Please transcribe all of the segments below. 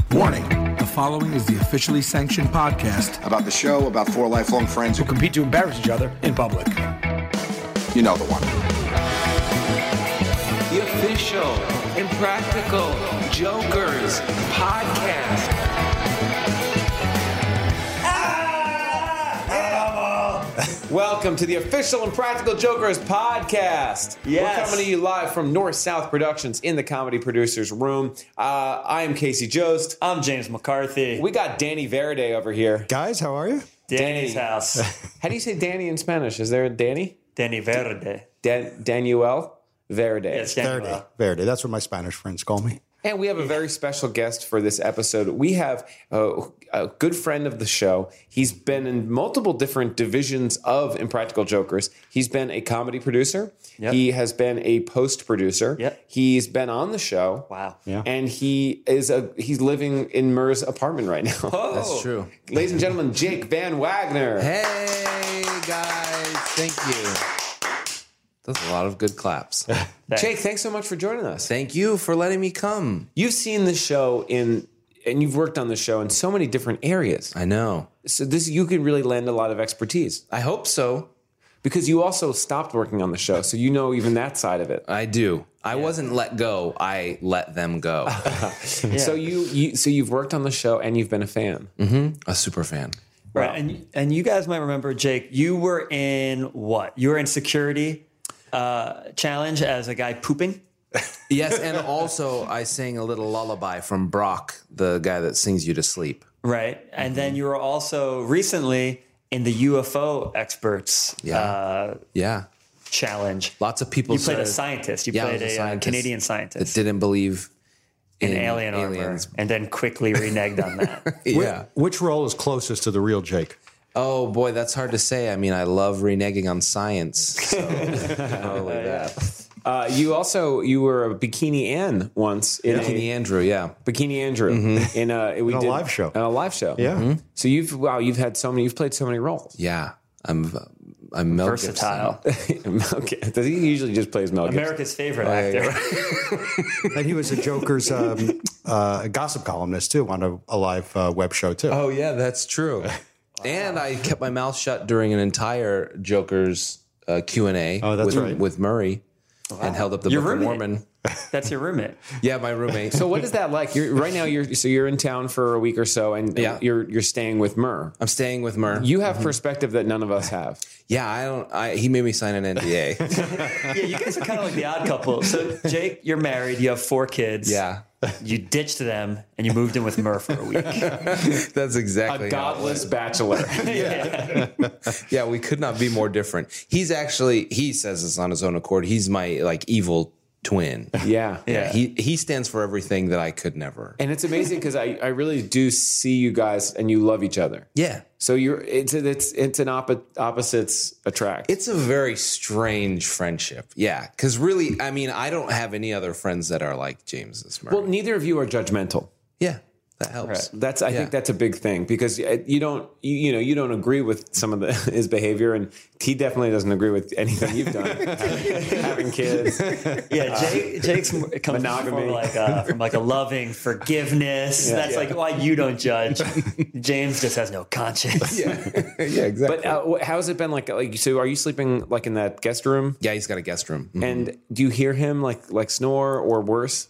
Warning, the following is the officially sanctioned podcast about the show about four lifelong friends who compete to embarrass each other in public. You know the one. The official Impractical Jokers podcast. Welcome to the official Impractical Jokers podcast. Yes. We're coming to you live from North-South Productions in the Comedy Producers Room. I am Casey Jost. I'm James McCarthy. We got Danny Verde over here. Guys, how are you? Danny's house. How do you say Danny in Spanish? Is there a Danny? Danny Verde. Daniel Verde. Yes, Verde. Verde. That's what my Spanish friends call me. And we have a very special guest for this episode. We have a good friend of the show. He's been in multiple different divisions of Impractical Jokers. He's been a comedy producer. Yep. He has been a post producer. Yep. He's been on the show. Wow. Yeah. And he's living in Murr's apartment right now. Oh. That's true. Ladies and gentlemen, Jake Van Wagner. Hey, guys. Thank you. That's a lot of good claps. Jake, thanks so much for joining us. Thank you for letting me come. You've seen the show and you've worked on the show in so many different areas. I know. So you could really lend a lot of expertise. I hope so. Because you also stopped working on the show, so you know even that side of it. I do. I wasn't let go. I let them go. So you've worked on the show and you've been a fan. A super fan. Right. And you guys might remember, Jake, you were in what? You were in Security Challenge as a guy pooping. Yes, and also I sang a little lullaby from Brock, the guy that sings you to sleep. Right. And then you were also recently in the UFO Experts Yeah. Challenge. Lots of people You played a said- scientist. You Yeah, I played was a scientist Canadian that scientist didn't believe in alien armor, aliens. and then quickly reneged on that. Yeah. Which role is closest to the real Jake? Oh, boy, that's hard to say. I mean, I love reneging on science. So probably that. You were a Bikini Ann once. Bikini Andrew, yeah. Bikini Andrew in a live show. In a live show. Yeah. So you've played so many roles. Yeah. I'm Mel Versatile. Mel Gibson. Does he usually just plays Mel Gibson? America's favorite actor. And he was a Joker's gossip columnist, too, on a live web show, too. Oh, yeah, that's true. And I kept my mouth shut during an entire Joker's Q&A with Murray and held up the Your Book of roommate. Mormon. That's your roommate. Yeah, my roommate. So what is that like? You're in town for a week or so, and Yeah. you're staying with Murr. I'm staying with Murr. You have perspective that none of us have. Yeah, he made me sign an NDA. Yeah, you guys are kind of like the odd couple. So, Jake, you're married. You have 4 kids. Yeah. You ditched them, and you moved in with Murr for a week. That's exactly A godless bachelor. Yeah, we could not be more different. He says this on his own accord. He's my evil twin. Yeah. He stands for everything that I could never. And it's amazing because I really do see you guys and you love each other. Yeah. So it's an opposites attract. It's a very strange friendship. Yeah. Because really, I mean, I don't have any other friends that are like James's. Murray. Well, neither of you are judgmental. Yeah. That helps. Right. I think that's a big thing because you don't agree with some of his behavior, and he definitely doesn't agree with anything you've done. Having kids, Yeah, Jake's comes monogamy. from a loving forgiveness. That's like why you don't judge. James just has no conscience. Yeah, exactly. But how's it been like? So are you sleeping like in that guest room? Yeah, he's got a guest room. And do you hear him like snore or worse?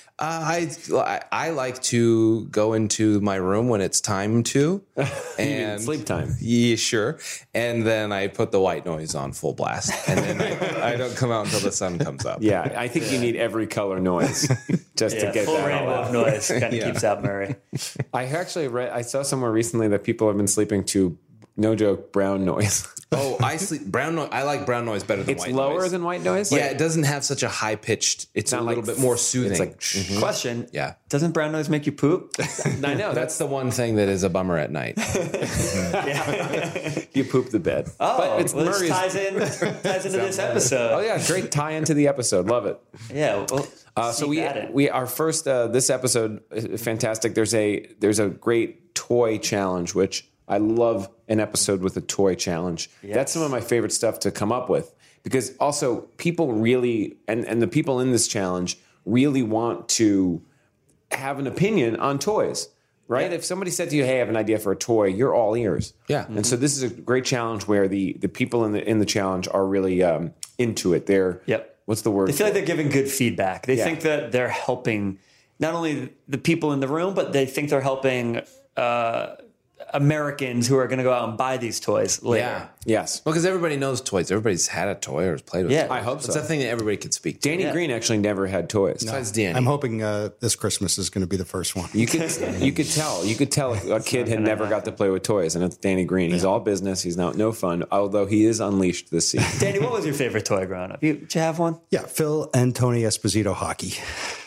I like to go into my room when it's time to, and Sleep time. Yeah, sure. And then I put the white noise on full blast, and then I don't come out until the sun comes up. Yeah, I think you need every color noise just to get full that rainbow all of out. noise kind of keeps out Murray. I actually I saw somewhere recently that people have been sleeping to, no joke, brown noise. Oh, I sleep brown noise. I like brown noise better than It's white lower noise. than white noise. Yeah, it doesn't have such a high pitched. It's a not little like bit more soothing. It's like Question. Yeah. Doesn't brown noise make you poop? I know That's the one thing that is a bummer at night. you poop the bed. Oh, But it's well, this Murray's. ties into this episode. Oh yeah, great tie into the episode. Love it. Yeah. Well, So we our first this episode fantastic. There's a great toy challenge, which I love an episode with a toy challenge. Yes. That's some of my favorite stuff to come up with because also people really and the people in this challenge really want to have an opinion on toys. Right? Yeah. If somebody said to you, "Hey, I have an idea for a toy," you're all ears. Yeah. And so this is a great challenge where the people in the challenge are really into it. They're what's the word? They feel like they're giving good feedback. They think that they're helping not only the people in the room, but they think they're helping Americans who are going to go out and buy these toys later. Yeah. Yes. Well, because everybody knows toys. Everybody's had a toy or has played with. Yeah, toys. I hope so. It's a thing that everybody could speak to. Danny Green actually never had toys. Besides Danny. I'm hoping this Christmas is going to be the first one. You could tell a kid had never got to play with toys, and it's Danny Green. He's all business. He's no fun. Although he is unleashed this season. Danny, what was your favorite toy growing up? Did you have one? Yeah, Phil and Tony Esposito hockey.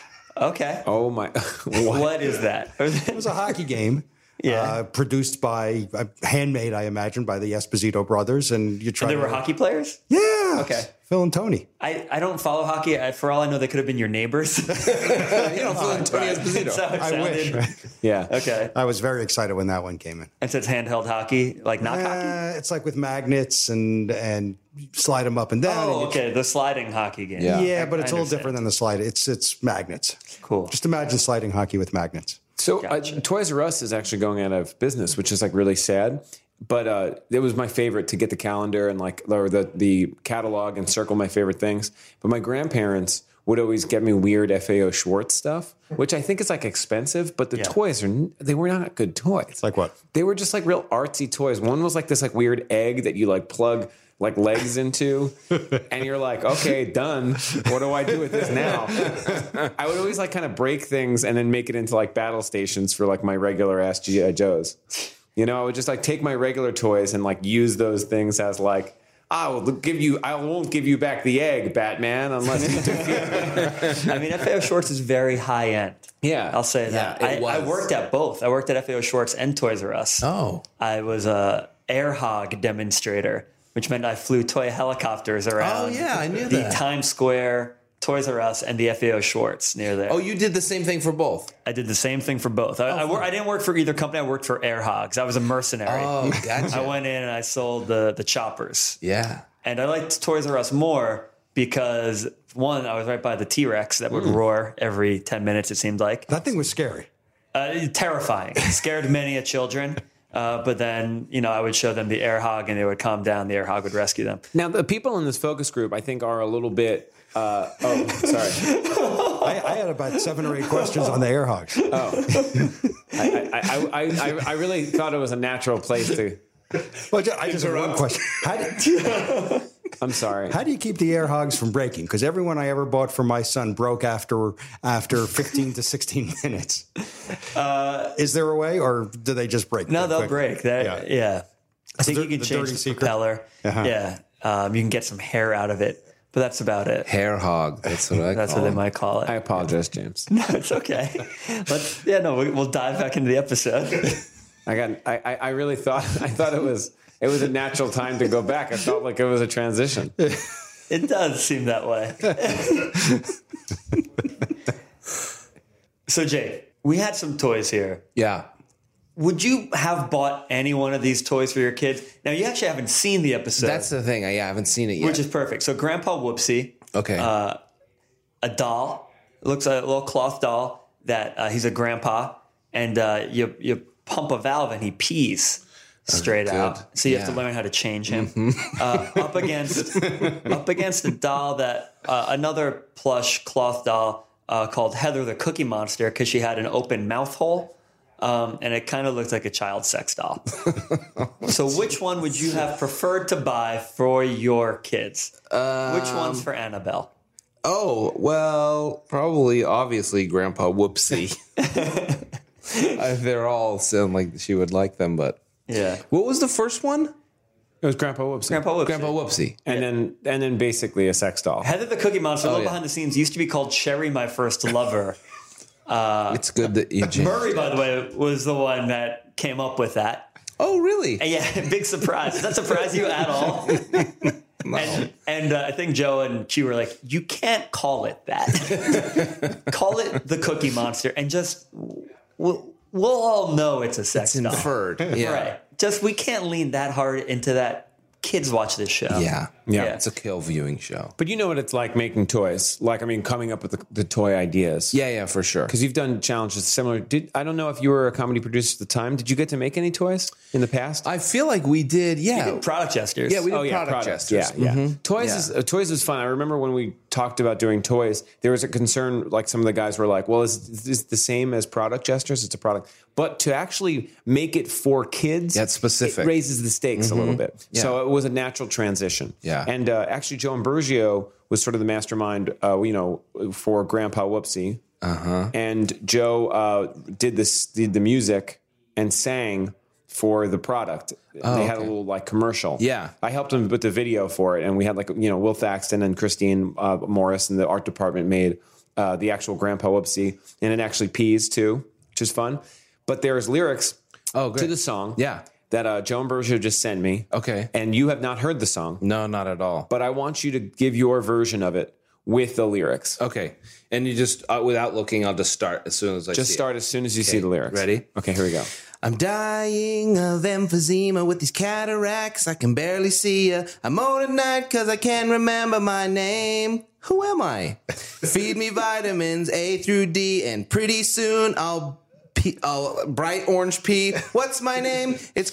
Okay. Oh my! What is that? It was a hockey game. Yeah. Produced by, handmade, I imagine, by the Esposito brothers. And you try. And they were hockey players? Yeah. Okay. Phil and Tony. I don't follow hockey. For all I know, they could have been your neighbors. Phil and Tony Esposito. I wish. Yeah. Okay. I was very excited when that one came in. And so it's handheld hockey, like not hockey? It's like with magnets and slide them up and down. Oh, and okay. The sliding hockey game. Yeah, but it's a little understand. different than the slide. It's magnets. Cool. Just imagine sliding hockey with magnets. So Gotcha. Toys R Us is actually going out of business, which is like really sad. But it was my favorite to get the calendar and or the catalog and circle my favorite things. But my grandparents would always get me weird FAO Schwartz stuff, which I think is like expensive. But the toys they were not good toys. Like what? They were just like real artsy toys. One was like this like weird egg that you like plug like legs into, and you're like, okay, done. What do I do with this now? I would always like kind of break things and then make it into like battle stations for like my regular ass G.I. Joes. You know, I would just like take my regular toys and like use those things as like, I won't give you back the egg, Batman, unless you defeat me. I mean, FAO Schwartz is very high end. Yeah. I'll say that. it I was. worked at both. I worked at FAO Schwartz and Toys R Us. Oh. I was a air hog demonstrator, which meant I flew toy helicopters around. Oh, yeah, I knew the that. Times Square, Toys R Us, and the FAO Schwartz near there. Oh, you did the same thing for both. I did the same thing for both. I didn't work for either company. I worked for Air Hogs. I was a mercenary. Oh, gotcha. I went in and I sold the choppers. Yeah. And I liked Toys R Us more because, one, I was right by the T-Rex that would roar every 10 minutes, it seemed like. That thing was scary. Terrifying. Scared many a children. But then, I would show them the air hog and they would calm down. The air hog would rescue them. Now, the people in this focus group, I think, are a little bit. Sorry. I had about 7 or 8 questions on the air hogs. I really thought it was a natural place to. Well, I just have one question. I'm sorry. How do you keep the air hogs from breaking? Because everyone I ever bought for my son broke after 15 to 16 minutes. Is there a way, or do they just break? No, they'll break. Yeah. I think you can the change dirty the secret? propeller. Uh-huh. Yeah. You can get some hair out of it, but that's about it. Hair hog. That's what That's what they might call it. I apologize, James. No, it's okay. We'll dive back into the episode. I really thought it was a natural time to go back. I felt like it was a transition. It does seem that way. So, Jay, we had some toys here. Yeah. Would you have bought any one of these toys for your kids? Now, you actually haven't seen the episode. That's the thing. I haven't seen it yet. Which is perfect. So, Grandpa Whoopsie. Okay. A doll. It looks like a little cloth doll that he's a grandpa. And you pump a valve and he pees straight out. So you have to learn how to change him. Up against a doll that another plush cloth doll called Heather the Cookie Monster because she had an open mouth hole. And it kind of looked like a child sex doll. So which one would you have preferred to buy for your kids? Which one's for Annabelle? Oh, well, obviously Grandpa Whoopsie. They're all sound like she would like them, but Yeah. what was the first one? It was Grandpa Whoopsie. Grandpa Whoopsie. And then basically a sex doll. Heather the Cookie Monster, a little yeah. behind the scenes, used to be called Sherry, My First Lover. It's good that you. Murray, by the way, was the one that came up with that. Oh, really? And yeah, big surprise. Does that surprise you at all? No. And I think Joe and Q were like, you can't call it that. Call it the Cookie Monster, and just we'll all know it's a sex It's doll. inferred. Yeah. Right. Just we can't lean that hard into that kids watch this show. Yeah. Yeah. It's a kill viewing show. But you know what it's like making toys. Like, I mean, coming up with the toy ideas. Yeah, for sure. Because you've done challenges similar. I don't know if you were a comedy producer at the time. Did you get to make any toys in the past? I feel like we did. Yeah. You did product gestures. Yeah, we did product gestures. Yeah. Toys is fun. I remember when we talked about doing toys, there was a concern, like some of the guys were like, well, is this the same as product gestures? It's a product. But to actually make it for kids, that's specific. It raises the stakes a little bit. Yeah. So it was a natural transition. Yeah. And actually, Joe Ambrosio was sort of the mastermind, for Grandpa Whoopsie. And Joe did the music and sang for the product. They had a little like commercial. Yeah. I helped him with the video for it, and we had Will Thaxton and Christine Morris and the art department made the actual Grandpa Whoopsie, and it actually pees too, which is fun. But there's lyrics to the song. Yeah. That Joe Ambrosio just sent me. Okay. And you have not heard the song. No, not at all. But I want you to give your version of it with the lyrics. Okay. And you just, without looking, I'll just start as soon as I see Just start as soon as you see the lyrics. Ready? Okay, here we go. I'm dying of emphysema with these cataracts. I can barely see you. I'm old at night because I can't remember my name. Who am I? Feed me vitamins A through D, and pretty soon I'll bright orange pea. What's my name? It's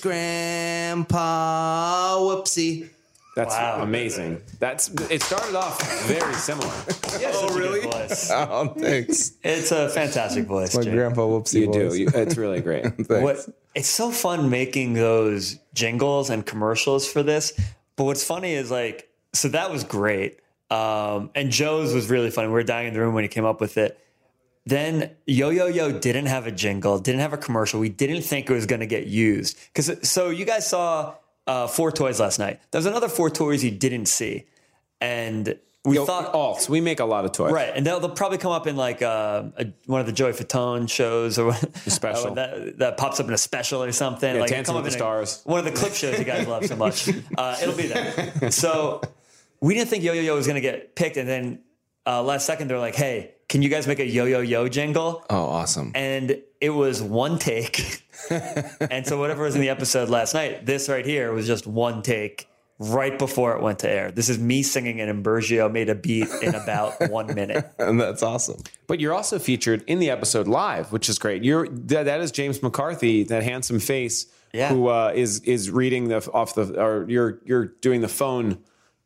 Grandpa Whoopsie. That's amazing. It started off very similar. Yes, oh, really? Voice. Oh, thanks. It's a fantastic voice. My Jake. Grandpa Whoopsie voice. It's really great. It's so fun making those jingles and commercials for this. But what's funny is so that was great. And Joe's was really funny. We were dying in the room when he came up with it. Then Yo Yo Yo didn't have a jingle, didn't have a commercial. We didn't think it was going to get used. So you guys saw 4 toys last night. There's another 4 toys you didn't see. And we thought... Alts. We make a lot of toys. Right. And they'll probably come up in one of the Joey Fatone shows or a special. That pops up in a special or something. Yeah, Dancing with the Stars. One of the clip shows you guys love so much. It'll be there. So we didn't think Yo Yo Yo was going to get picked. And then last second, they're like, hey, can you guys make a Yo Yo Yo jingle? Oh, awesome. And it was one take. And so whatever was in the episode last night, this right here was just one take right before it went to air. This is me singing, and Ambrosio made a beat in about 1 minute. And that's awesome. But you're also featured in the episode live, which is great. That is James McCarthy, that handsome face, who is reading you're doing the phone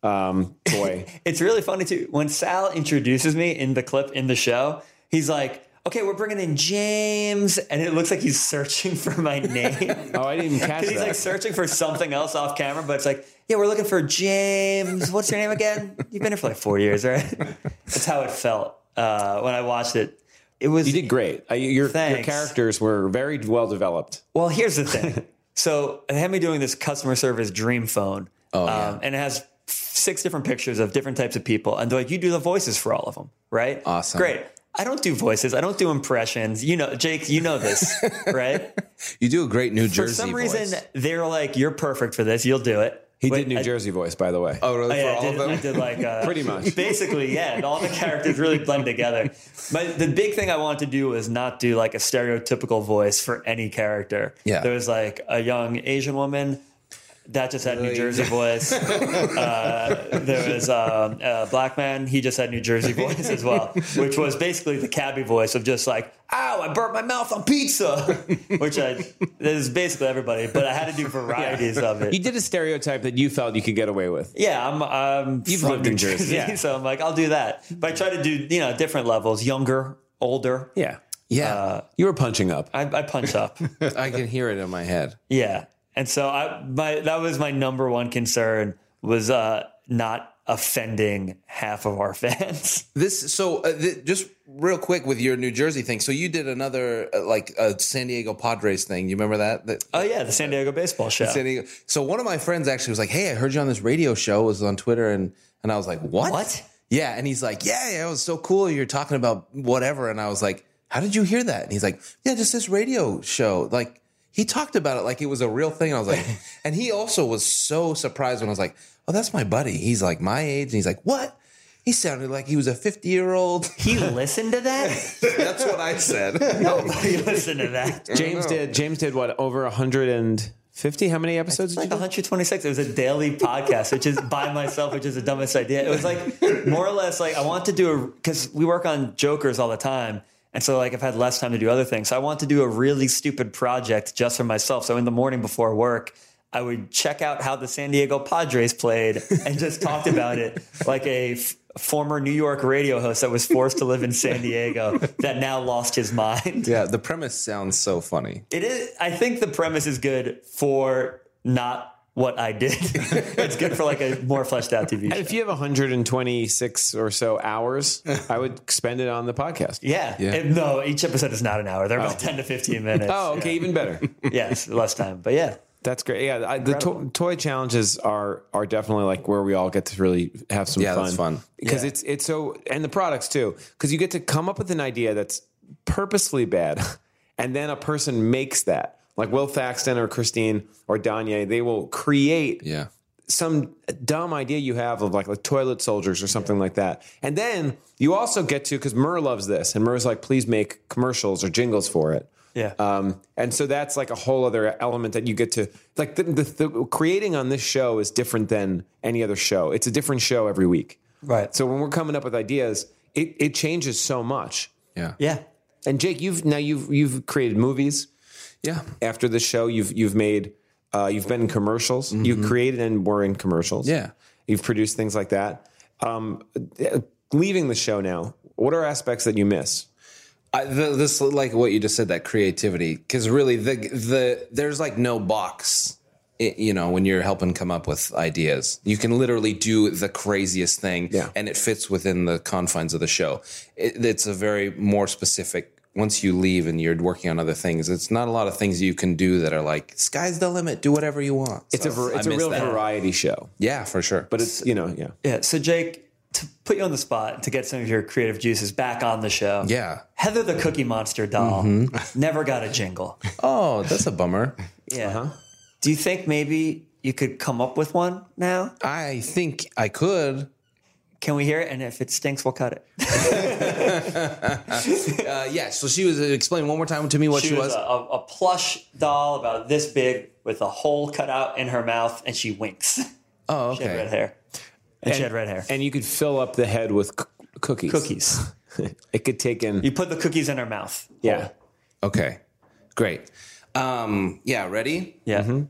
toy. It's really funny too. When Sal introduces me in the clip in the show, he's like, okay, we're bringing in James, and it looks like he's searching for my name. Oh, I didn't even catch that. He's like searching for something else off camera, but it's like, yeah, we're looking for James. What's your name again? You've been here for 4 years, right? That's how it felt when I watched it. You did great. Your characters were very well developed. Well, here's the thing. So they had me doing this customer service dream phone, and it has 6 different pictures of different types of people, and they're like, you do the voices for all of them, right? Awesome. Great. I don't do voices. I don't do impressions. Jake, you know this, right? You do a great New Jersey voice. For some reason, voice. They're like, you're perfect for this. You'll do it. He did New Jersey voice, by the way. Oh, really? For all of them? I did pretty much. Basically, yeah. And all the characters really blend together. But the big thing I wanted to do was not do like a stereotypical voice for any character. Yeah. There was like a young Asian woman. That just had New Jersey voice. There was a black man. He just had New Jersey voice as well, which was basically the cabbie voice of just like, ow, I burnt my mouth on pizza, which is basically everybody. But I had to do varieties of it. You did a stereotype that you felt you could get away with. Yeah, I'm You've from lived New in Jersey, so I'm like, I'll do that. But I try to do different levels, younger, older. Yeah. Yeah. You were punching up. I punch up. I can hear it in my head. Yeah. And so that was my number one concern was not offending half of our fans. Just real quick with your New Jersey thing. So you did another San Diego Padres thing. You remember that? Oh yeah, the San Diego baseball show. San Diego. So one of my friends actually was like, "Hey, I heard you on this radio show." It was on Twitter, and I was like, "What? What?" Yeah, and he's like, "Yeah, it was so cool. You're talking about whatever." And I was like, "How did you hear that?" And he's like, "Yeah, just this radio show." Like he talked about it like it was a real thing. I was like, and he also was so surprised when I was like, "Oh, that's my buddy. He's like my age." And he's like, "What?" He sounded like he was a 50-year-old. He listened to that? That's what I said. Nobody listened to that. James did what, over 150 50? How many episodes It's did like you do? 126. It was a daily podcast, which is by myself, which is the dumbest idea. It was like more or less like I want to do because we work on Jokers all the time. And so like I've had less time to do other things. So I want to do a really stupid project just for myself. So in the morning before work, I would check out how the San Diego Padres played and just talked about it like a former New York radio host that was forced to live in San Diego that now lost his mind. Yeah, the premise sounds so funny. It is. I think the premise is good for not what I did. It's good for like a more fleshed out TV show. If you have 126 or so hours, I would spend it on the podcast. Yeah. No, each episode is not an hour. They're about 10 to 15 minutes. Oh, okay, even better. Yes, less time. But yeah. That's great. Yeah, the toy challenges are definitely like where we all get to really have some fun. Yeah, that's fun. Because it's so, and the products too, because you get to come up with an idea that's purposefully bad, and then a person makes that. Like Will Thaxton or Christine or Danye, they will create some dumb idea you have of like toilet soldiers or something like that. And then you also get to, because Murr loves this, and Murr's like, please make commercials or jingles for it. Yeah. And so that's like a whole other element that you get to, like the creating on this show is different than any other show. It's a different show every week. Right. So when we're coming up with ideas, it changes so much. Yeah. Yeah. And Jake, you've created movies. Yeah. After the show, you've made, you've been in commercials. Mm-hmm. You created and were in commercials. Yeah. You've produced things like that. Leaving the show now, what are aspects that you miss? This like what you just said, that creativity, because really there's like no box, when you're helping come up with ideas. You can literally do the craziest thing, and it fits within the confines of the show. It's a very more specific. Once you leave and you're working on other things, it's not a lot of things you can do that are like sky's the limit. Do whatever you want. It's a real variety show. Yeah, for sure. But it's Yeah. So Jake, to put you on the spot, to get some of your creative juices back on the show. Yeah. Heather the Cookie Monster doll never got a jingle. Oh, that's a bummer. Yeah. Do you think maybe you could come up with one now? I think I could. Can we hear it? And if it stinks, we'll cut it. Yeah. So she was. Explain one more time to me what she was. A plush doll about this big with a hole cut out in her mouth, and she winks. Oh, She had red okay. hair. And she had red hair. And you could fill up the head with cookies. Cookies. It could take in. You put the cookies in her mouth. Yeah. Okay. Great. Yeah. Ready? Yeah.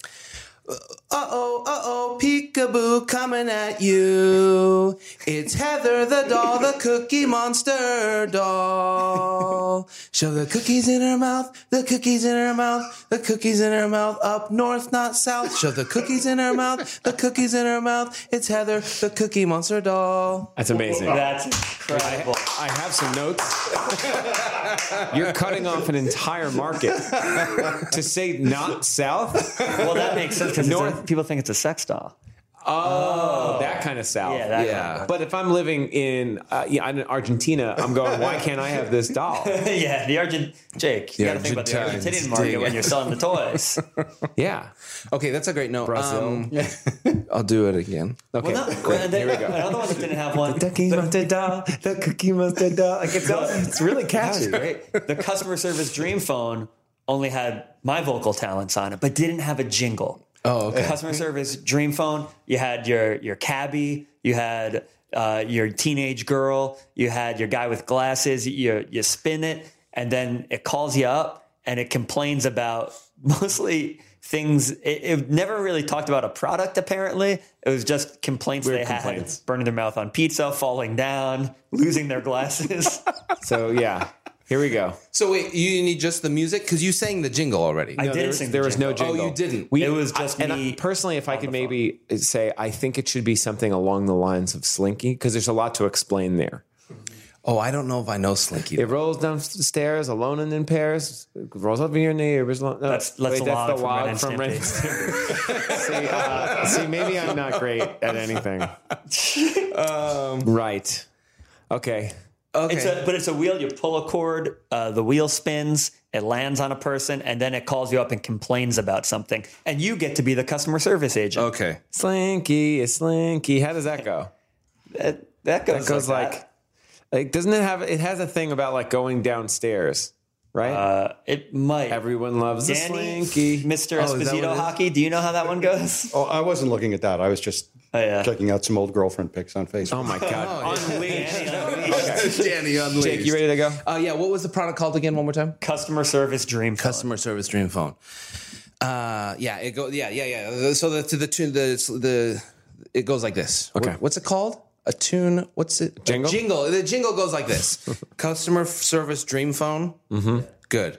Uh-oh, peekaboo coming at you. It's Heather the doll, the Cookie Monster doll. Show the cookies in her mouth, the cookies in her mouth, the cookies in her mouth, up north, not south. Show the cookies in her mouth, the cookies in her mouth. It's Heather the Cookie Monster doll. That's amazing. That's incredible. I have some notes. You're cutting off an entire market to say not south. Well, that makes sense because people think it's a sex doll. Oh, that kind of south. Yeah, that Yeah. kind of. But if I'm living in Argentina, I'm going, why can't I have this doll? Yeah, Jake, you got to think about the Argentines Argentinian market dig when it. you're selling the toys. Yeah. Okay, that's a great note. Brazil. I'll do it again. Okay. Well, no, great. and then, Here we go. Another one that didn't have one. The Cookie Monster doll. The Cookie Monster doll. Like it's really That was catchy. great. The customer service Dream Phone only had my vocal talents on it, but didn't have a jingle. Oh, okay. Customer service Dream Phone, you had your cabbie, you had your teenage girl, you had your guy with glasses. You spin it, and then it calls you up, and it complains about mostly things. It never really talked about a product. Apparently, it was just complaints Weird they complaints. had: burning their mouth on pizza, falling down, losing their glasses. So yeah, here we go. So wait, you need just the music? Because you sang the jingle already. I didn't sing. There was no jingle. jingle. Oh, you didn't? It was just me personally, if I could the phone. maybe say, I think it should be something along the lines of Slinky, because there's a lot to explain there. Oh, I don't know if I know Slinky. It rolls down the stairs alone and in pairs. Rolls up in your neighbors. No, That's the log from Ren and Stimpy. See, maybe I'm not great at anything. Right. Okay. Okay. But it's a wheel. You pull a cord, the wheel spins, it lands on a person, and then it calls you up and complains about something. And you get to be the customer service agent. Okay. Slinky, it's Slinky. How does that go? That goes It goes like like doesn't it have? It has a thing about like going downstairs, right? It might. Everyone loves the Danny, slinky. Mr. is that what Esposito it is? hockey. Do you know how that one goes? Oh, I wasn't looking at that. I was just yeah. checking out some old girlfriend pics on Facebook. Oh my God. Unleashed. Danny Unleashed. Jake, you ready to go? Yeah. What was the product called again? One more time. Customer service dream. Customer service dream phone. Yeah. It goes. Yeah. So it goes like this. Okay. What's it called? A tune. What's it? Jingle? A jingle. The jingle goes like this. Customer service dream phone. Mm-hmm. Good.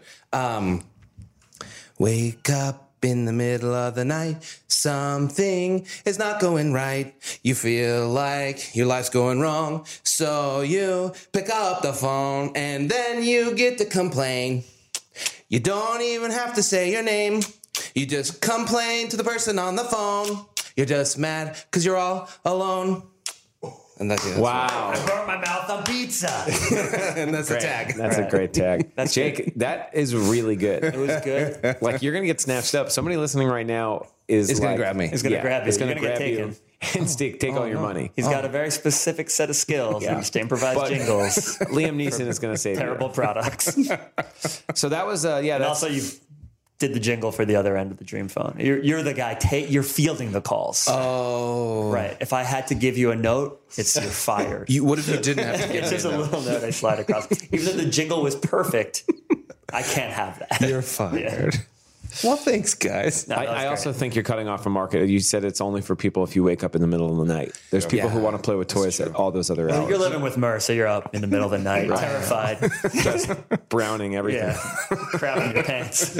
Wake up in the middle of the night. Something is not going right. You feel like your life's going wrong. So you pick up the phone and then you get to complain. You don't even have to say your name. You just complain to the person on the phone. You're just mad because you're all alone. And that's it. Wow. I burnt my mouth on pizza. And that's the tag. That's a great tag. That's Jake, that is really good. It was good. Like, you're going to get snatched up. Somebody listening right now is It's gonna like, grab me. It's gonna grab you. It's going You're to gonna grab get you taken. and take all your money. He's got a very specific set of skills. Yeah. He used to improvise But- jingles. Liam Neeson is going to save Terrible products. you. So that was, And that's also, you did the jingle for the other end of the dream phone. You're the guy. You're fielding the calls. Oh. Right. If I had to give you a note, it's you're fired. What if you didn't have to give It's me just a that? little note I slide across. Even though the jingle was perfect, I can't have that. You're fired. Well, thanks, guys. No, that was I great. also think you're cutting off a market. You said it's only for people if you wake up in the middle of the night. There's people who want to play with toys at all those other hours. You're living with Murr, so you're up in the middle of the night, terrified. Just browning everything. Yeah. Crapping your pants.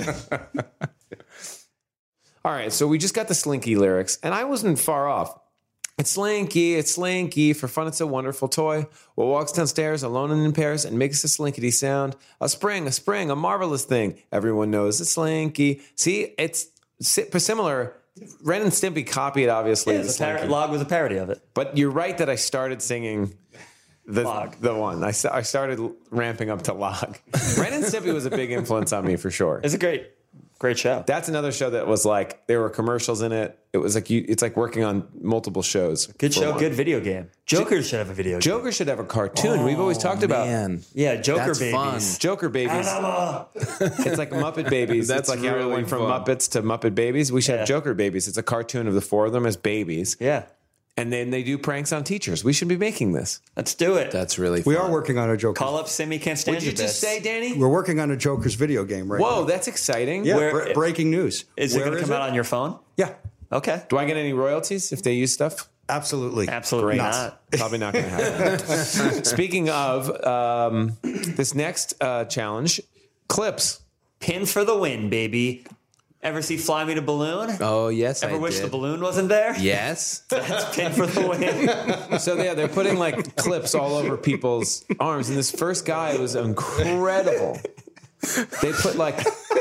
All right, so we just got the Slinky lyrics, and I wasn't far off. It's Slinky, for fun it's a wonderful toy. What walks downstairs alone and in pairs and makes a slinkity sound. A spring, a marvelous thing. Everyone knows it's Slinky. See, it's similar. Ren and Stimpy copied, obviously. Yeah, the the Slinky. log was a parody of it. But you're right that I started singing the one. I started ramping up to Log. Ren and Stimpy was a big influence on me, for sure. It's a great show. That's another show that was like, there were commercials in it. It was like it's like working on multiple shows. Good for show, one. good video game. Joker should have a video game. Joker should have a cartoon. We've always talked about Man. Yeah, Joker That's babies. fun. Joker babies. It's like Muppet Babies. That's It's like how we really went from fun. Muppets to Muppet Babies. We should Yeah. have Joker Babies. It's a cartoon of the four of them as babies. Yeah, And then they do pranks on teachers. We should be making this. let's do it. That's really fun. We are working on a Joker. Call up Simmy, can't stand What'd you your just bits. say, Danny? We're working on a Joker's video game right Whoa, now. that's exciting. Yeah, Where- breaking news. Is it Where going to come out on your phone? Yeah, Okay. Do I get any royalties if they use stuff? absolutely. Absolutely Great. not. Probably not going to happen. Speaking of this next challenge, clips. Pin for the win, baby. Ever see Fly Me to Balloon? Oh, yes, Ever I wish did. the balloon wasn't there? Yes. That's pin for the win. So yeah, they're putting like clips all over people's arms, and this first guy was incredible. They put like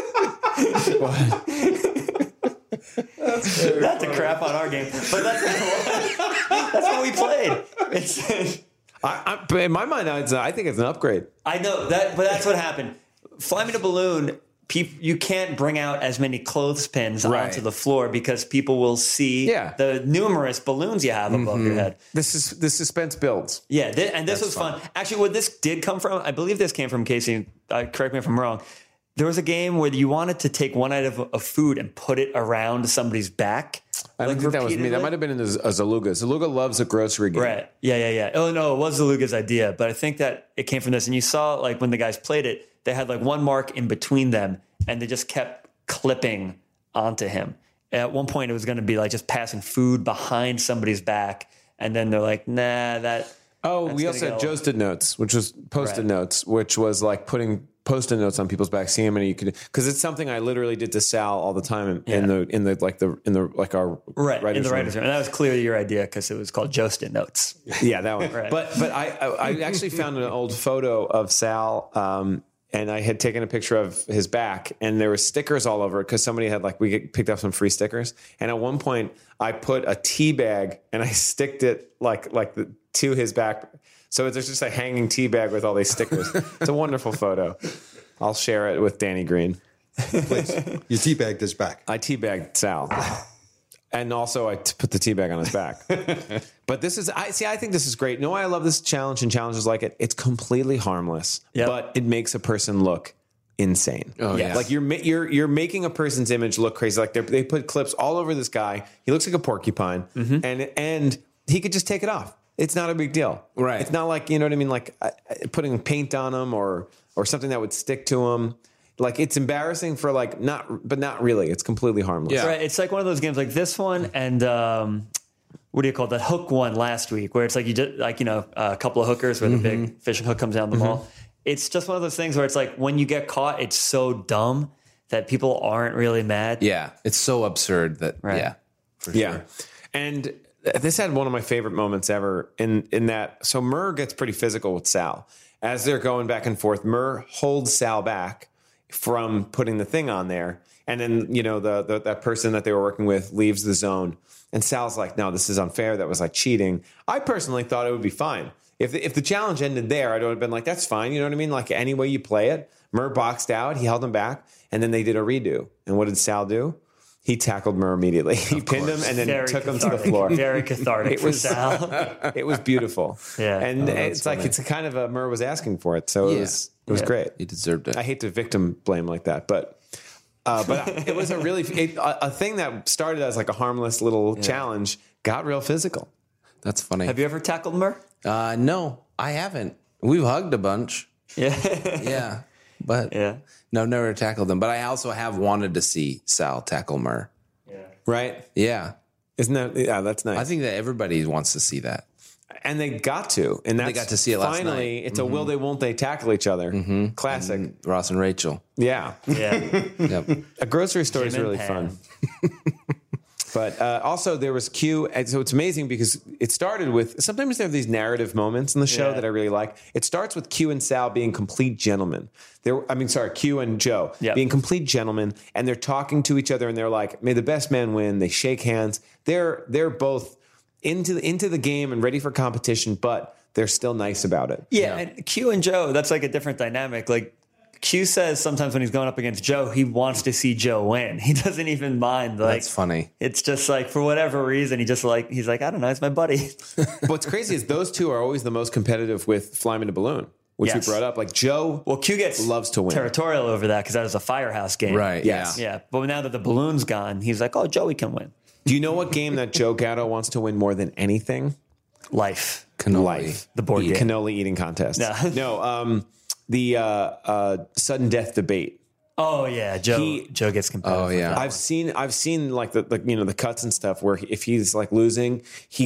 Not to crap on our game, but that's what we played. It's, but in my mind, I think it's an upgrade. I know that, but that's what happened. Fly Me to Balloon. You can't bring out as many clothespins onto the floor because people will see the numerous balloons you have above your head. The suspense builds. Yeah, and this was fun. Actually, what this did come from, I believe this came from Casey. Correct me if I'm wrong. There was a game where you wanted to take one item of food and put it around somebody's back. I don't think that was me. That might have been in a Zaluga. Zaluga loves a grocery game. Right. Yeah. Oh, no, it was Zaluga's idea, but I think that it came from this. And you saw, like, when the guys played it, they had, like, one mark in between them, and they just kept clipping onto him. At one point, it was going to be, like, just passing food behind somebody's back, and then they're like, nah, that... Oh, that's we gonna also had go. Joested Notes, which was Post-it Right. notes, which was like putting Post-it notes on people's backs, seeing how many you could, because it's something I literally did to Sal all the time in our Right, in the writers' writer's room. And that was clearly your idea because it was called Joested Notes. Yeah, that one. Right. But I actually found an old photo of Sal, and I had taken a picture of his back, and there were stickers all over it because somebody had picked up some free stickers. And at one point, I put a tea bag and I sticked it to his back. So there's just a hanging tea bag with all these stickers. It's a wonderful photo. I'll share it with Danny Green. Please. You teabagged his back. I teabagged Sal. And also I put the tea bag on his back. But I think this is great. You know why I love this challenge and challenges like it? It's completely harmless, Yep. but it makes a person look insane. Oh, yeah. Like you're making a person's image look crazy. Like they put clips all over this guy. He looks like a porcupine, and he could just take it off. It's not a big deal. Right. It's not like, you know what I mean? Like putting paint on him or something that would stick to him. Like it's embarrassing for like but not really. It's completely harmless. Yeah. Right. It's like one of those games like this one and what do you call it? That hook one last week where it's like you did like, a couple of hookers where the big fishing hook comes down the ball. It's just one of those things where it's like when you get caught, it's so dumb that people aren't really mad. Yeah. It's so absurd that, Right. yeah. For Yeah. sure. And this had one of my favorite moments ever in that. So Murr gets pretty physical with Sal. As they're going back and forth, Murr holds Sal back from putting the thing on there. And then, that person that they were working with leaves the zone. And Sal's like, no, this is unfair. That was like cheating. I personally thought it would be fine. If the challenge ended there, I'd have been like, that's fine. You know what I mean? Like any way you play it. Murr boxed out. He held him back. And then they did a redo. And what did Sal do? He tackled Murr immediately. He pinned him and then Very took him to the cathartic. floor. Very cathartic for Sal. It was beautiful. Yeah. And Oh, it's like it's a kind of a Murr was asking for it. So it was great. He deserved it. I hate to victim blame like that, but it was a thing that started as like a harmless little challenge got real physical. That's funny. Have you ever tackled Murr? No, I haven't. We've hugged a bunch. Yeah. Yeah. But Yeah. no, I've never tackled them. But I also have wanted to see Sal tackle Murr. Right? Yeah. Isn't that, that's nice. I think that everybody wants to see that. and they got to. And that's, they got to see it last finally, night. it's a will they, won't they tackle each other. Classic. Ross and Rachel. Yeah. Yeah. Yep. A grocery store Jim is and really Pam. fun. But also there was Q. And so it's amazing because it started with, sometimes there are these narrative moments in the show Yeah. that I really like. It starts with Q and Sal being complete gentlemen. Q and Joe Yep. being complete gentlemen, and they're talking to each other and they're like, may the best man win. They shake hands. They're both into the game and ready for competition, but they're still nice about it. Yeah, and Q and Joe, that's like a different dynamic. Like Q says sometimes when he's going up against Joe, he wants to see Joe win. He doesn't even mind. Like, That's funny. It's just like for whatever reason, he's like, I don't know, it's my buddy. What's crazy is those two are always the most competitive with Fly Me to Balloon, which Yes. we brought up. Like Joe, Well, Q gets loves to win. territorial over that because that was a Firehouse game. Right. Yes. Yeah, but now that the balloon's gone, he's like, oh, Joey can win. Do you know what game that Joe Gatto wants to win more than anything? Life. Cannoli. Life. The board game. Cannoli eating contest. No. The sudden death debate. Oh yeah, Joe gets competitive. Oh, yeah. I've seen like the cuts and stuff where if he's like losing,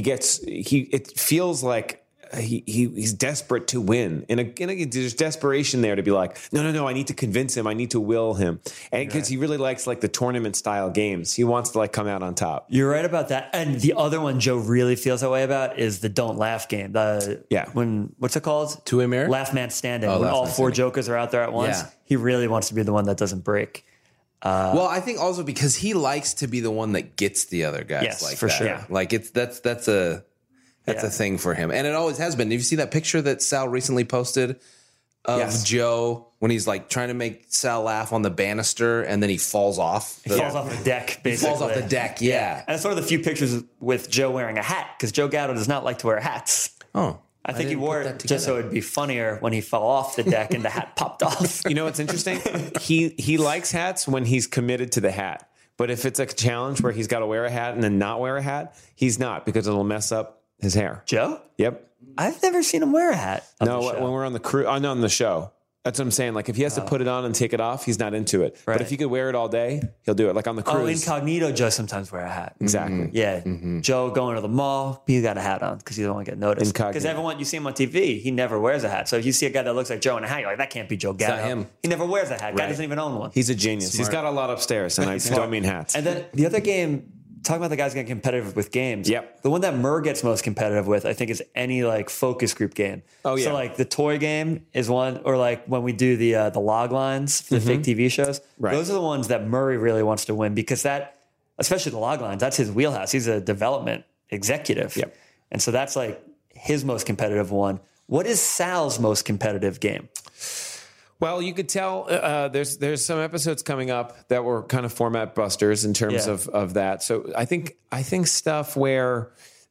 it feels like he's desperate to win. There's desperation there to be like, no, I need to convince him. I need to will him. And because he really likes like the tournament style games. He wants to like come out on top. You're right about that. And the other one Joe really feels that way about is the don't laugh game. What's it called? Two-way mirror? Last man standing. Oh, when last all man four standing. jokers are out there at once. Yeah. He really wants to be the one that doesn't break. Well, I think also because he likes to be the one that gets the other guys. Yes, like for that. sure. Yeah. Like that's a thing for him, and it always has been. Have you seen that picture that Sal recently posted of Yes. Joe when he's like trying to make Sal laugh on the banister, and then he falls off? He falls off the deck, basically. Falls off the deck. Yeah. And it's one of the few pictures with Joe wearing a hat because Joe Gatto does not like to wear hats. Oh, I think he didn't wore put it that just so together. it'd be funnier when he fell off the deck and the hat popped off. You know what's interesting? He likes hats when he's committed to the hat. But if it's a challenge where he's got to wear a hat and then not wear a hat, he's not because it'll mess up his hair. Joe? Yep. I've never seen him wear a hat. on No, the show. when we're on the crew, on the show. That's what I'm saying. Like if he has to put it on and take it off, he's not into it. But Right. if he could wear it all day, he'll do it. Like on the Oh, cruise. Incognito Joe sometimes wear a hat. Exactly. Yeah, Joe going to the mall, he got a hat on because he don't want to get noticed. Incognito. Because everyone you see him on TV, he never wears a hat. So if you see a guy that looks like Joe in a hat, you're like, that can't be Joe Gatto. not him. He never wears a hat. Guy doesn't even own one. He's a genius. He's got a lot upstairs, and I don't mean hats. And then the other game, talking about the guys getting competitive with games. Yep. The one that Murr gets most competitive with, I think, is any like focus group game. Oh, yeah. So like the toy game is one, or like when we do the log lines for the fake TV shows. Right. Those are the ones that Murray really wants to win because that, especially the log lines, that's his wheelhouse. He's a development executive. Yep. And so that's like his most competitive one. What is Sal's most competitive game? Well, you could tell there's some episodes coming up that were kind of format busters in terms Yeah. of that. So I think stuff where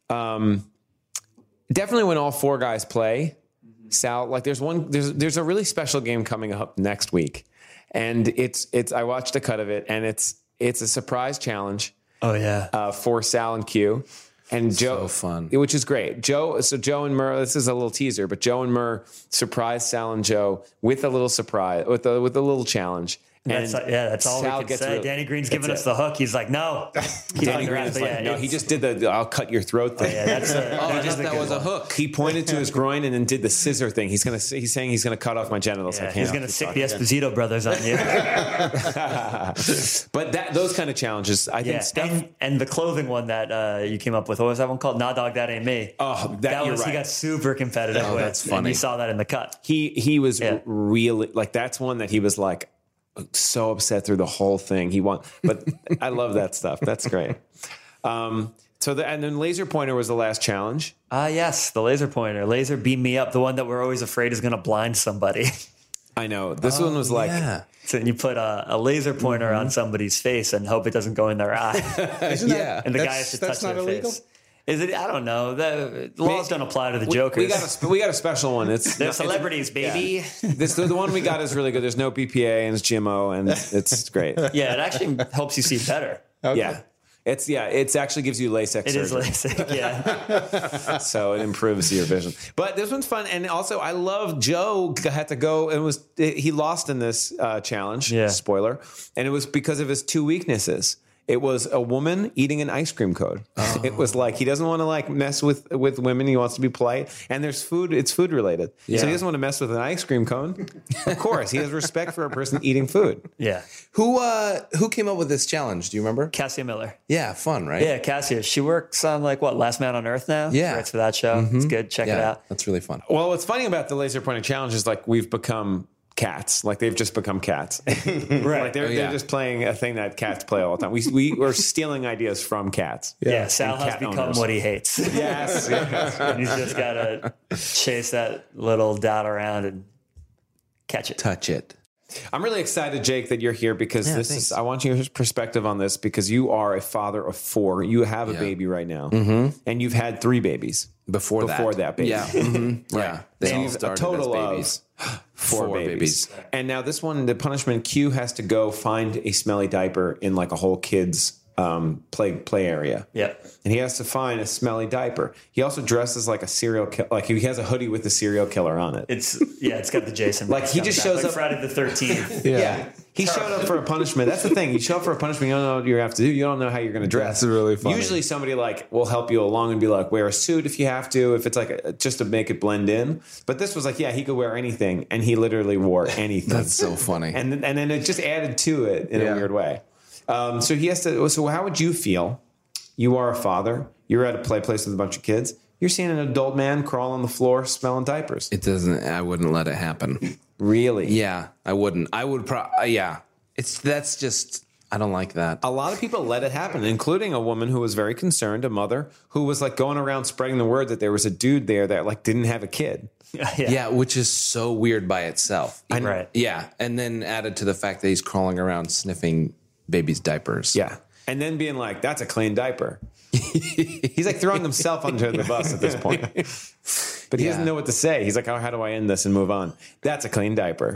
definitely when all four guys play, Sal, like there's a really special game coming up next week. and it's I watched a cut of it, and it's a surprise challenge Oh yeah. for Sal and Q. And Joe, So fun. which is great. Joe and Murr, this is a little teaser, but Joe and Murr surprised Sal and Joe with a little surprise, with a little challenge. That's all Sal we can gets say. real- Danny Green's that's giving us it. the hook. He's like, no. Danny Green's like, no, he just did the "I'll cut your throat" thing. Yeah, that's Oh, I thought that was a hook. He pointed to his groin and then did the scissor thing. He's saying he's gonna cut off my genitals. I Yeah, can't. he's gonna sick the Esposito brothers on you. But those kind of challenges, I think. Yeah, Stuff. and the clothing one that you came up with. What was that one called? Nah, dog, that ain't me. Oh, that you're was right. he got super competitive with. that's And funny. you saw that in the cut. He was Yeah. really like, that's one that he was like so upset through the whole thing. He won, but I love that stuff. That's great. And then laser pointer was the last challenge. Yes, the laser pointer. Laser beam me up. The one that we're always afraid is going to blind somebody. I know this one was like, Yeah. So you put a laser pointer on somebody's face and hope it doesn't go in their eye. Yeah. And the guy has to touch that's not their illegal? face. Is it? I don't know. The laws don't apply to the Jokers. we got a special one. They're celebrities, baby. The one we got is really good. There's no BPA and it's GMO and it's great. Yeah, it actually helps you see better. Yeah. It actually gives you LASIK It is surgery. LASIK, yeah. So it improves your vision. But this one's fun, and also I love Joe had to go and he lost in this challenge. Yeah. Spoiler, and it was because of his two weaknesses. It was a woman eating an ice cream cone. Oh. It was like he doesn't want to like mess with women. He wants to be polite, and there's food. It's food related, so he doesn't want to mess with an ice cream cone. Of course, he has respect for a person eating food. Yeah. Who came up with this challenge? Do you remember? Cassia Miller. Yeah, fun, right? Yeah, Cassia. She works on Last Man on Earth now. Yeah. She writes for that show. It's good. Check it Yeah, out. that's really fun. Well, what's funny about the laser pointing challenge is like we've become cats. Like they've just become cats. Right. Like they're just playing a thing that cats play all the time. We are stealing ideas from cats. Yeah, Sal And has cat become owners. what he hates. Yes. And he's just got to chase that little dot around and catch it. Touch it. I'm really excited, Jake, that you're here because thanks. I want your perspective on this because you are a father of 4. You have a baby right now. And you've had 3 babies Before that baby. Yeah. Yeah. They all a started total as babies. of 4 4 babies. babies. And now this one, the punishment, Q has to go find a smelly diaper in like a whole kid's play area. Yep. And he has to find a smelly diaper. He also dresses like a serial killer. Like he has a hoodie with the serial killer on it. It's got the Jason. Like, he coming just back, shows like up- Friday the 13th. Yeah. He showed up for a punishment. That's the thing. You show up for a punishment, you don't know what you have to do. You don't know how you're going to dress. That's really funny. Usually somebody like will help you along and be like, wear a suit if you have to, if it's like just to make it blend in. But this was like, yeah, he could wear anything. And he literally wore anything. That's so funny. And then it just added to it in a weird way. So he has to. So how would you feel? You are a father. You're at a play place with a bunch of kids. You're seeing an adult man crawl on the floor smelling diapers. It doesn't. I wouldn't let it happen. Really? Yeah, I wouldn't. I would. Yeah. That's just. I don't like that. A lot of people let it happen, including a woman who was very concerned, a mother who was like going around spreading the word that there was a dude there that like didn't have a kid. Yeah, which is so weird by itself. Right. Yeah, and then added to the fact that he's crawling around sniffing babies' diapers. Yeah. And then being like, that's a clean diaper. He's like throwing himself under the bus at this point. But he doesn't know what to say. He's like, oh, how do I end this and move on? That's a clean diaper.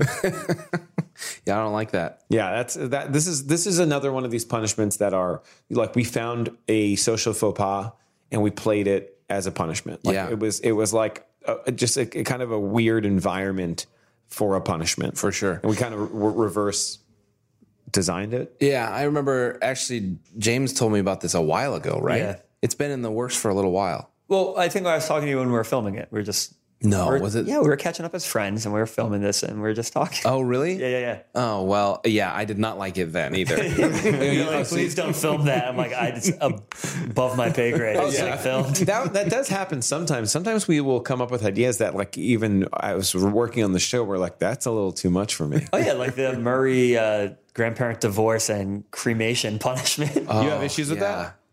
Yeah, I don't like that. Yeah, this is another one of these punishments that are like we found a social faux pas and we played it as a punishment. Like, Yeah. it was like just a kind of a weird environment for a punishment. For sure. And we kind of reverse designed it. Yeah, I remember actually James told me about this a while ago, right? Yeah. It's been in the works for a little while. Well, I think I was talking to you when we were filming it. We were just Was it? Yeah, we were catching up as friends and we were filming this and we were just talking. Oh, really? Yeah. Oh, well, yeah, I did not like it then either. You're like, please don't film that. I'm like, it's above my pay grade. It's like filmed. That does happen sometimes. Sometimes we will come up with ideas that like even I was working on the show, we're like, that's a little too much for me. Oh yeah, like the Murray grandparent divorce and cremation punishment. You have issues with yeah. that?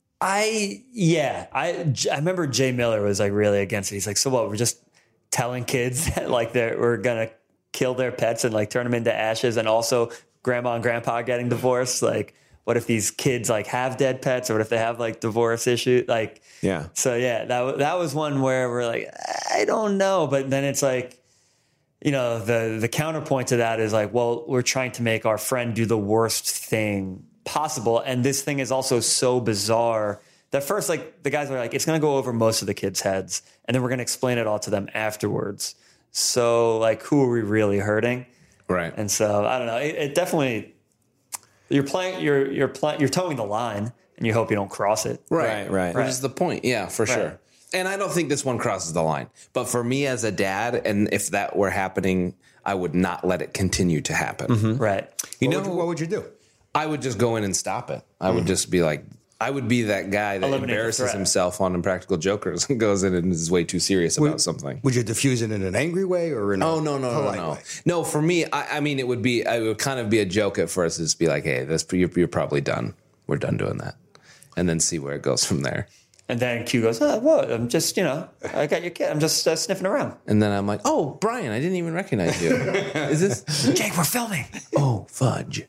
I remember Jay Miller was like really against it. He's like, so what? We're just telling kids that like we're gonna kill their pets and like turn them into ashes, and also grandma and grandpa getting divorced. Like, what if these kids like have dead pets, or what if they have like divorce issues? Like, Yeah. So yeah, that was one where we're like, I don't know, but then it's like, you know, the counterpoint to that is like, well, we're trying to make our friend do the worst thing possible. And this thing is also so bizarre that first, like, the guys are like, it's going to go over most of the kids' heads, and then we're going to explain it all to them afterwards. So, like, who are we really hurting? Right. And so, I don't know. It definitely, you're towing the line, and you hope you don't cross it. Right. Right. Which is the point. Yeah, for sure. And I don't think this one crosses the line. But for me as a dad, and if that were happening, I would not let it continue to happen. Right. What would you do? I would just go in and stop it. I would just be like, I would be that guy that Eliminate the embarrasses threat. himself on Impractical Jokers and goes in and is way too serious about something. Would you diffuse it in an angry way or in a No. polite way? No, for me, I mean, it would kind of be a joke at first. Just be like, hey, you're probably done. We're done doing that. And then see where it goes from there. And then Q goes, what? I'm just, I got your kid. I'm just sniffing around. And then I'm like, oh, Brian, I didn't even recognize you. Is this? Jake, we're filming. Oh, fudge.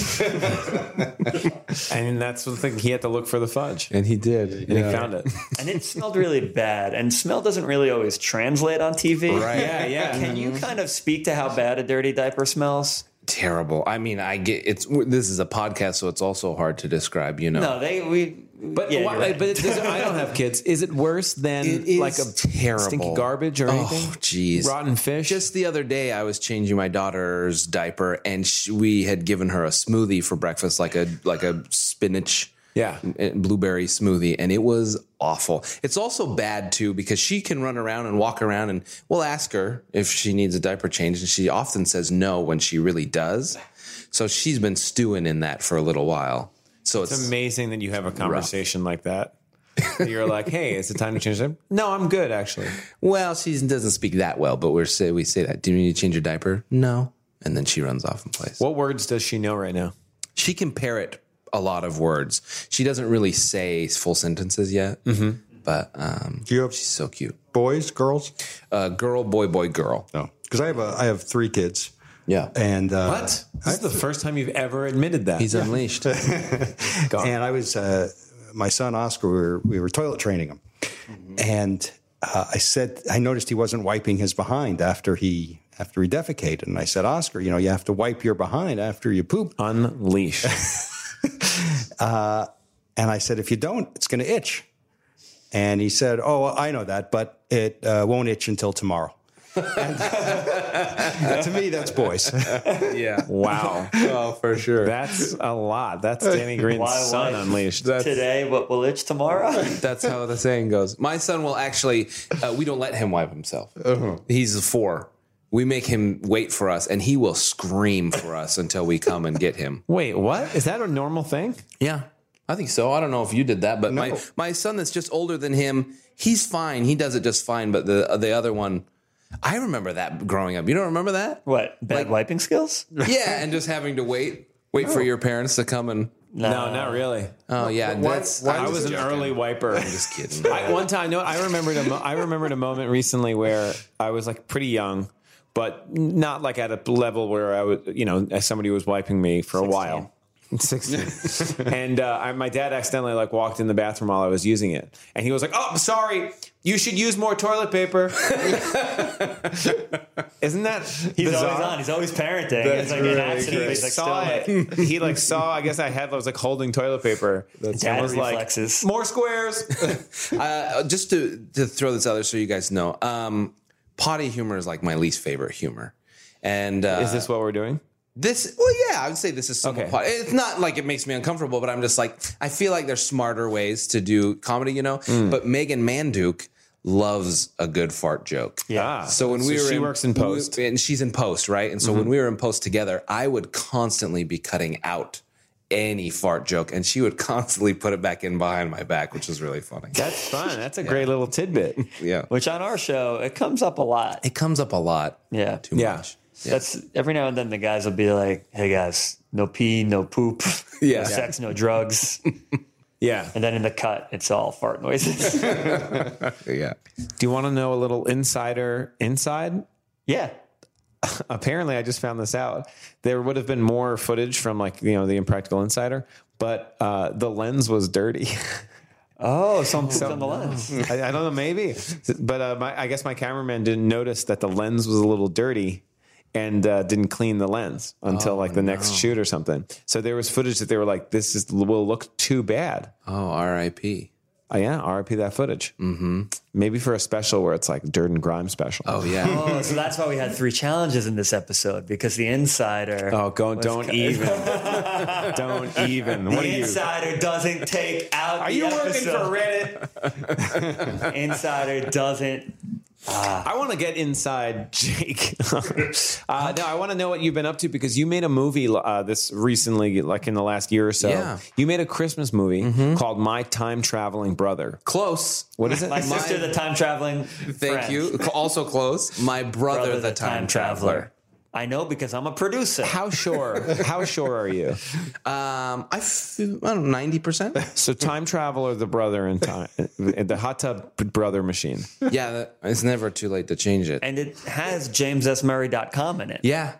And that's the thing. He had to look for the fudge, And he did. and he found it. And it smelled really bad. And smell doesn't really always translate on TV. Right. Yeah. Can you kind of speak to how bad a dirty diaper smells? Terrible. I mean, this is a podcast, so it's also hard to describe, No, But yeah, why, you're right. but I don't have kids. Is it worse than It is like a terrible. stinky garbage or anything? Oh, jeez. Rotten fish. Just the other day, I was changing my daughter's diaper, and we had given her a smoothie for breakfast, like a spinach, and blueberry smoothie, and it was awful. It's also bad too because she can run around and walk around, and we'll ask her if she needs a diaper change, and she often says no when she really does. So she's been stewing in that for a little while. So It's amazing that you have a conversation like that. You're like, hey, is it time to change them? No, I'm good, actually. Well, she doesn't speak that well, but we say that. Do you need to change your diaper? No. And then she runs off in place. What words does she know right now? She can parrot a lot of words. She doesn't really say full sentences yet, but she's so cute. Boys, girls? Girl, boy, girl. No, because I have 3 kids. Yeah. And What? This is the first time you've ever admitted that. He's unleashed. And I was my son Oscar. We were toilet training him, and I noticed he wasn't wiping his behind after he defecated, and I said, Oscar, you have to wipe your behind after you poop. Unleash. And I said, if you don't, it's going to itch. And he said, oh, I know that, but it won't itch until tomorrow. And, to me, that's boys. Yeah. Wow. Oh, for sure. That's a lot. That's Danny Green's son unleashed. Today, what will itch tomorrow? That's how the saying goes. My son will actually, we don't let him wipe himself. He's 4. We make him wait for us, and he will scream for us until we come and get him. Wait, what? Is that a normal thing? Yeah, I think so. I don't know if you did that, but my son that's just older than him, he's fine. He does it just fine. But the other one, I remember that growing up. You don't remember that? What? Bad wiping skills? Yeah, and just having to wait for your parents to come and. No, not really. Oh yeah, I was an early wiper. I'm just kidding. One time, I remembered a moment recently where I was like pretty young, but not like at a level where I would, as somebody was wiping me for 16. A while. 16. And my dad accidentally walked in the bathroom while I was using it. And he was like, oh, sorry, you should use more toilet paper. Isn't that He's bizarre? always on. He's always parenting. That's it's like really an accident. He saw it. He saw, I guess I was holding toilet paper. Dad was reflexes. More squares. Just to throw this out there so you guys know, potty humor is my least favorite humor. And is this what we're doing? I would say this is somewhat potty. It's not like it makes me uncomfortable, but I'm just I feel like there's smarter ways to do comedy, But Megan Manduke loves a good fart joke. Yeah. So when she works in post. and she's in post, right? And so when we were in post together, I would constantly be cutting out any fart joke, and she would constantly put it back in behind my back, which was really funny. That's fun. That's a great little tidbit. Yeah. Which on our show, it comes up a lot. It comes up a lot. Yeah. Too much. That's every now and then the guys will be like, hey guys, no pee, no poop, Yeah. no sex, no drugs. Yeah. And then in the cut, it's all fart noises. Yeah. Do you want to know a little inside? Yeah. Apparently, I just found this out. There would have been more footage from the Impractical Insider, but the lens was dirty. Oh, some pooped on the lens. I don't know, maybe. But I guess my cameraman didn't notice that the lens was a little dirty and didn't clean the lens until like the next shoot or something. So there was footage that they were like, will look too bad. Oh, R.I.P. Yeah, RIP that footage. Mm-hmm. Maybe for a special where it's like Dirt and Grime special. Oh, yeah. Oh, so that's why we had 3 challenges in this episode, because the insider. Oh, don't even. Don't even. What are The you? insider doesn't take out. Are you working for Reddit? Insider doesn't. I want to get inside Jake. No, I want to know what you've been up to, because you made a movie this recently, like in the last year or so. Yeah. You made a Christmas movie called My Time Traveling Brother. Close. What is it? My sister, the time traveling. Thank you. Also close. My brother, the time traveler. I know, because I'm a producer. How sure are you? I don't know, 90%. So time traveler, the brother in time, the hot tub brother machine. Yeah, it's never too late to change it. And it has JamesSMurray.com in it. Yeah.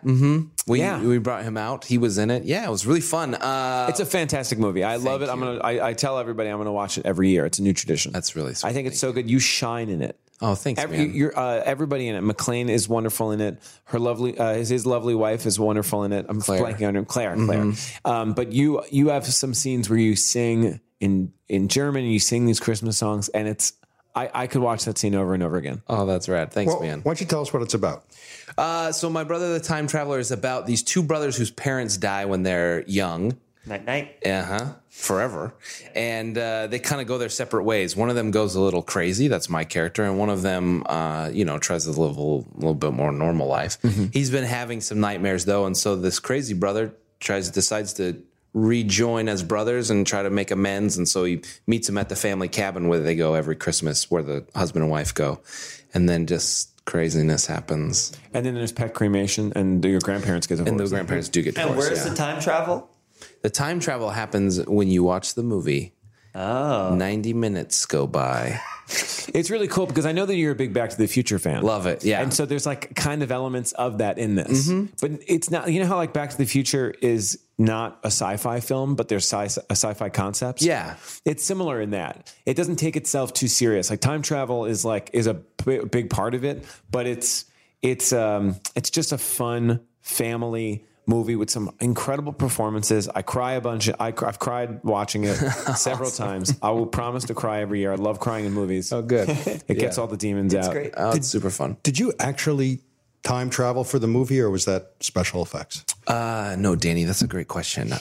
We brought him out. He was in it. Yeah, it was really fun. It's a fantastic movie. I love it. I tell everybody I'm gonna watch it every year. It's a new tradition. That's really sweet. I think it's so good. You shine in it. Oh, thanks, man. Everybody in it. McLean is wonderful in it. Her lovely, his lovely wife is wonderful in it. I'm blanking on her. Claire. But you have some scenes where you sing in German and you sing these Christmas songs, and it's I could watch that scene over and over again. Oh, that's rad. Thanks, Well, man. why don't you tell us what it's about? So My Brother, the Time Traveler is about these 2 brothers whose parents die when they're young. Night. Forever. And they kind of go their separate ways. One of them goes a little crazy. That's my character. And one of them, tries to live a little bit more normal life. He's been having some nightmares, though. And so this crazy brother decides to rejoin as brothers and try to make amends. And so he meets him at the family cabin where they go every Christmas, where the husband and wife go. And then just craziness happens. And then there's pet cremation, and your grandparents get divorced. And the grandparents do get divorced. And where's the time travel? The time travel happens when you watch the movie. Oh. 90 minutes go by. It's really cool because I know that you're a big Back to the Future fan. Love it, yeah. And so there's like kind of elements of that in this. But it's not, you know how like Back to the Future is not a sci-fi film, but there's sci-fi concepts? Yeah. It's similar in that. It doesn't take itself too serious. Like time travel is a big part of it, but it's just a fun family movie with some incredible performances. I cry a bunch. I've cried watching it several times. I will promise to cry every year. I love crying in movies. Oh, good. It gets all the demons out. Great. Oh, it's super fun. Did you actually time travel for the movie, or was that special effects? No, Danny, that's a great question.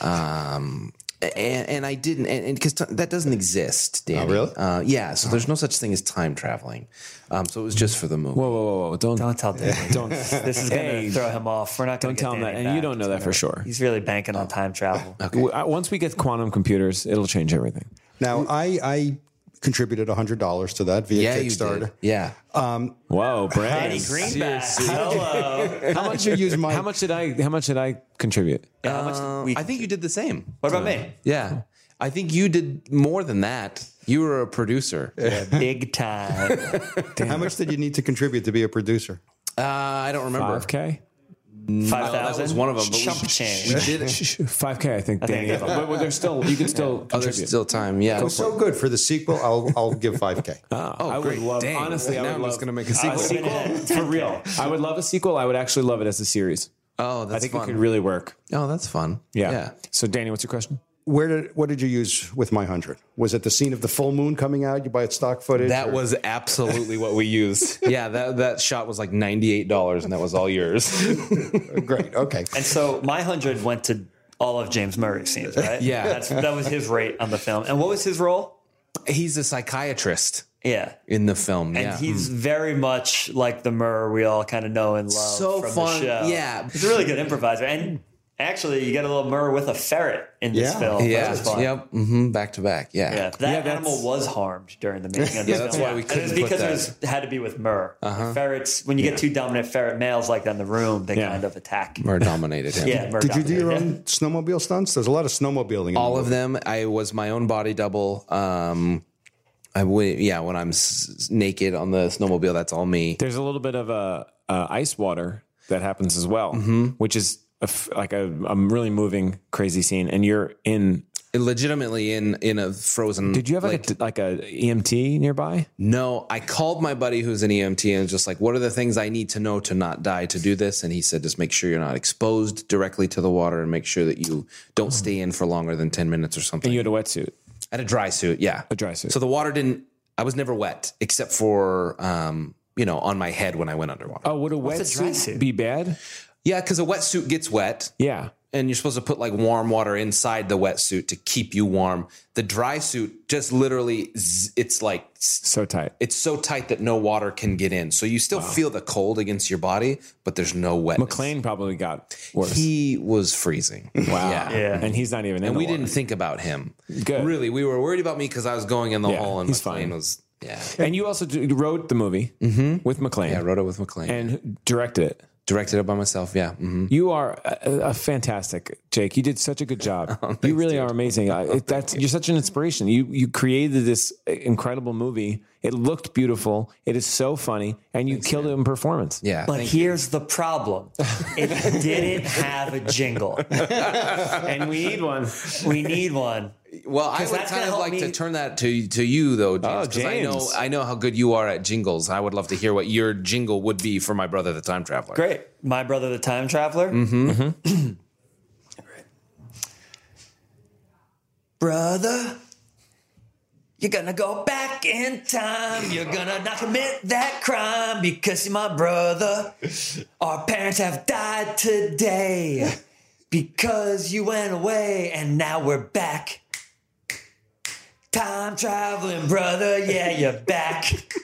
And I didn't, and because that doesn't exist, Danny. Oh, really? Yeah. So there's no such thing as time traveling. So it was just for the movie. Whoa! Don't tell David. don't. This is going to throw him off. We're not going Don't to tell him that, Danny and you back. don't know that for sure. He's really banking on time travel. Once we get quantum computers, it'll change everything. Now, I contributed $100 to that via Yeah, you Kickstarter. did. Yeah. Whoa, Brad! Danny Greenback. Hello. How much you use my? How much did I contribute? How much we, I think you did the same. what about me? Yeah. I think you did more than that. You were a producer. Big time. How much did you need to contribute to be a producer? I don't remember. 5K. 5,000. That was one of them. But Chump change. we did it. 5K, I think. Danny. But there's still you can still Oh, there's contribute. still time. Yeah. So good for the sequel. I'll give 5K. I would great. love. Dang. Honestly, I Now would I'm love just gonna make a sequel. for real. I would love a sequel. I would actually love it as a series. Oh, that's I think fun. it could really work. Oh, that's fun. Yeah. So, Danny, what's your question? What did you use with my 100? Was it the scene of the full moon coming out? You buy it stock footage? That or- was absolutely what we used. Yeah, that shot was like $98, and that was all yours. great. Okay. And so my 100 went to all of James Murray's scenes, right? Yeah. That was his rate on the film. And what was his role? He's a psychiatrist Yeah. in the film. And yeah. he's very much like the Murr we all kind of know and love So from fun. the show. Yeah. He's a really good improviser. And actually, you get a little Murr with a ferret in this Yeah. film. Yeah. Which is fun. Yep. Back to back. Yeah. Yeah, that animal was harmed during the making of this Yeah, that's film. why we And couldn't it's put because that. it had to be with Murr. Ferrets, when you get 2 dominant ferret males like that in the room, they kind of attack. Murr dominated him. Yeah, Murr Did you do your dominated own snowmobile stunts? There's a lot of snowmobiling. In All the of movie. them. I was my own body double. When I'm naked on the snowmobile, that's all me. There's a little bit of ice water that happens as well, which is like a really moving, crazy scene. And you're in legitimately in a frozen. Did you have lake. like a EMT nearby? No, I called my buddy who's an EMT and was just like, what are the things I need to know to not die to do this? And he said, just make sure you're not exposed directly to the water and make sure that you don't stay in for longer than 10 minutes or something. And you had a wetsuit. I had a dry suit, yeah. A dry suit. So the water I was never wet except for, on my head when I went underwater. Oh, would a What's a dry wetsuit suit? be bad? Yeah, because a wetsuit gets wet. Yeah. And you're supposed to put like warm water inside the wetsuit to keep you warm. The dry suit just literally, it's like So tight. it's so tight that no water can get in. So you still feel the cold against your body, but there's no wetness. McLean probably got worse. He was freezing. Wow. Yeah. And he's not even in And the we water. didn't think about him. Good. Really, we were worried about me because I was going in the Yeah, hole and he's McLean fine. was, yeah. And you also wrote the movie with McLean. Yeah, I wrote it with McLean. And directed it. Directed it by myself, yeah. Mm-hmm. You are a fantastic, Jake. You did such a good job. You really are amazing. You're such an inspiration. You created this incredible movie. It looked beautiful. It is so funny, and you killed it in performance. Yeah. But here's the problem. It didn't have a jingle. And we need one. We need one. Well, I 'Cause would that's kind gonna of help like to me- turn that to you though, James. 'Cause James. I know how good you are at jingles. I would love to hear what your jingle would be for My Brother the Time Traveler. Great. My Brother the Time Traveler. Brother, you're gonna go back in time. You're gonna not commit that crime because you're my brother. Our parents have died today because you went away and now we're back. Time traveling brother, yeah, you're back.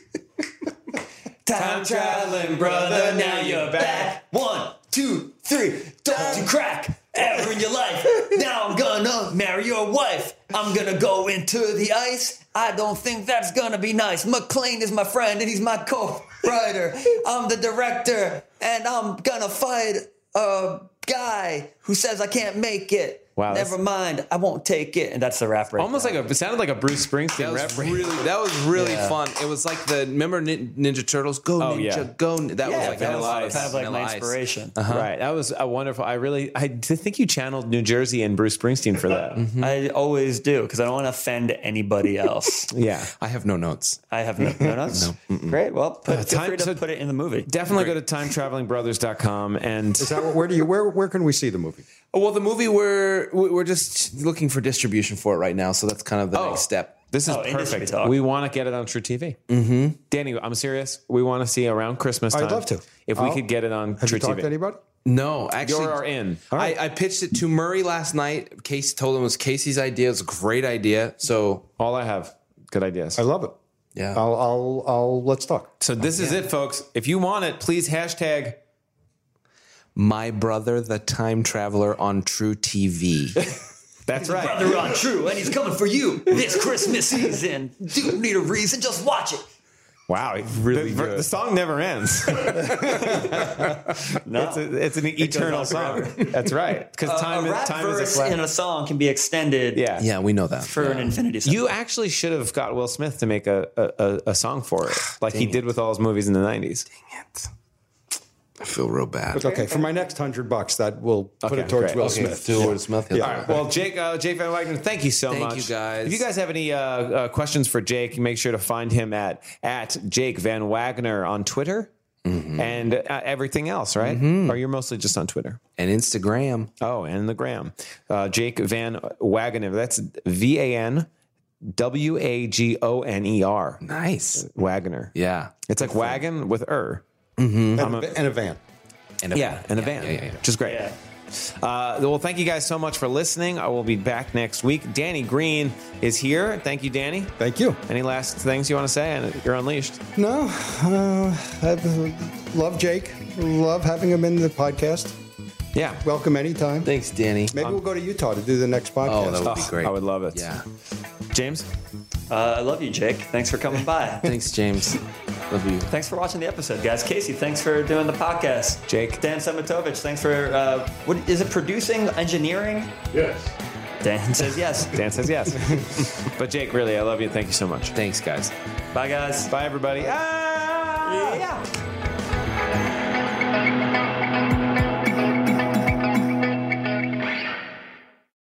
Time traveling brother, now you're back. 1, 2, 3, don't you crack ever in your life. Now I'm gonna marry your wife. I'm gonna go into the ice. I don't think that's gonna be nice. McLean is my friend and he's my co-writer. I'm the director and I'm gonna fight a guy who says I can't make it. Wow, Never mind, I won't take it. And that's the rap right Almost there. like it sounded like a Bruce Springsteen rap. That was really Yeah. fun. It was like remember Ninja Turtles? Go Oh, Ninja, yeah. go. That was like that was Vanilla Ice. kind of like Vanilla my Ice. inspiration. Right. That was a wonderful. I think you channeled New Jersey and Bruce Springsteen for that. I always do because I don't want to offend anybody else. Yeah. I have no notes. I have no notes. Great. Well, feel free to so- put it in the movie. Definitely go to timetravelingbrothers.com and Is that where can we see the movie? Well, the movie we're just looking for distribution for it right now, so that's kind of the next step. this is industry perfect. talk. We want to get it on True TV. Mm-hmm. Danny, I'm serious. We want to see around Christmas time. I'd love to. If we could get it on Have True you talked TV. to anybody? No, actually, You're in. I pitched it to Murray last night. Casey told him it was Casey's idea. It was a great idea. So All I have. Good ideas. I love it. yeah, I'll let's talk. So this is it, folks. If you want it, please hashtag. My Brother the Time Traveler on True TV. That's right. Brother on True, and he's coming for you this Christmas season. Do you need a reason? Just watch it. Wow, really good. The song never ends. No. It's an eternal on song. forever. That's right. Because A time rap is verse a in a song can be extended yeah. Yeah, we know that. for an infinity symbol. You actually should have got Will Smith to make a song for it, like he did with all his movies in the 90s. I feel real bad. Okay, for my next $100, that will put Okay, it towards great. Will Okay, Smith. do Will Smith. Yeah. All right. Well, Jake Van Wagner, thank you so Thank much. you, guys. If you guys have any questions for Jake, make sure to find him at Jake Van Wagner on Twitter and everything else, right? Or you're mostly just on Twitter. And Instagram. Oh, and the gram. Jake Van Wagner. That's VANWAGONER. Nice. Wagner. Yeah. It's like wagon with And a van. And a Yeah, and a van. Yeah. Which is great. Yeah. Well, thank you guys so much for listening. I will be back next week. Danny Green is here. Thank you, Danny. Thank you. Any last things you want to say? And you're unleashed. No, I love Jake. Love having him in the podcast. Yeah. Welcome anytime. Thanks, Danny. Maybe we'll go to Utah to do the next podcast. Oh, that would be great. I would love it. Yeah. James? I love you, Jake. Thanks for coming by. Thanks, James. Love you. Thanks for watching the episode, guys. Casey, thanks for doing the podcast. Jake? Dan Semitovich, thanks for, what is it, producing, engineering? Yes. Dan says yes. Dan says yes. But Jake, really, I love you. Thank you so much. Thanks, guys. Bye, guys. Bye, everybody. Ah! Yeah.